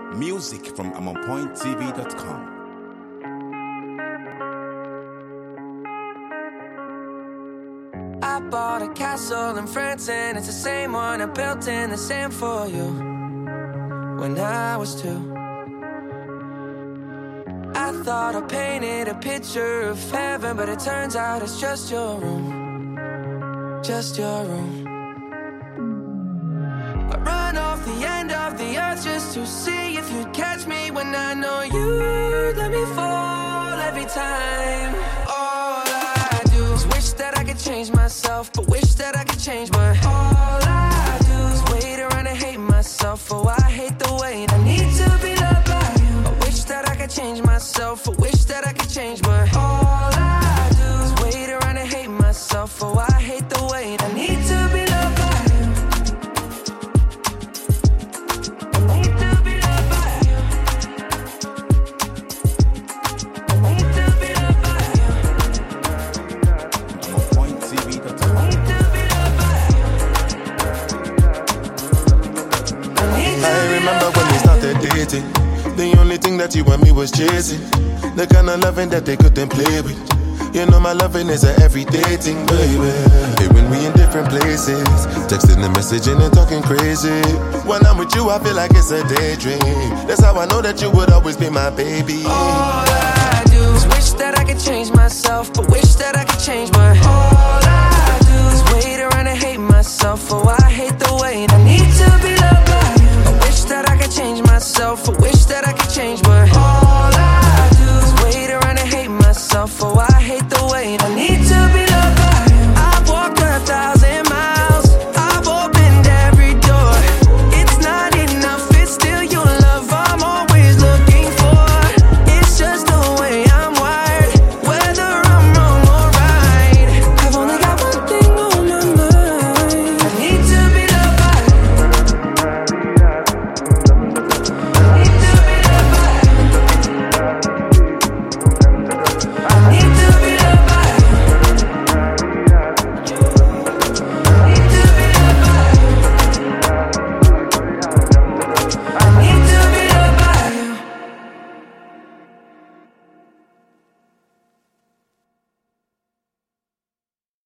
Music from AmonPointTV.com. I bought a castle in France and it's the same one I built in the sand for you when I was 2. I thought I painted a picture of heaven, but it turns out it's just your room, just your room. I run off the end of the earth just to see if you'd catch me when I know you'd let me fall every time. All I do is wish that I could change myself, but wish that I could change my. All I do is wait around and hate myself. Oh, I hate the way I need to be loved by you. I wish that I could change myself, I wish that I could change my. All I do is wait around and hate myself. Oh, I hate the way I need to be loved by you. I need to be loved by you. I need to be loved by you. AmonPointTV.com. I remember when we started dating. The only thing that you and me was chasing. The kind of loving that they couldn't play with. You know my loving is a everyday thing, baby. Hey, when we in different places, texting and messaging and talking crazy. When I'm with you, I feel like it's a daydream. That's how I know that you would always be my baby. All I do is wish that I could change myself, but wish that I could change my. All I do is wait around and hate myself. Oh,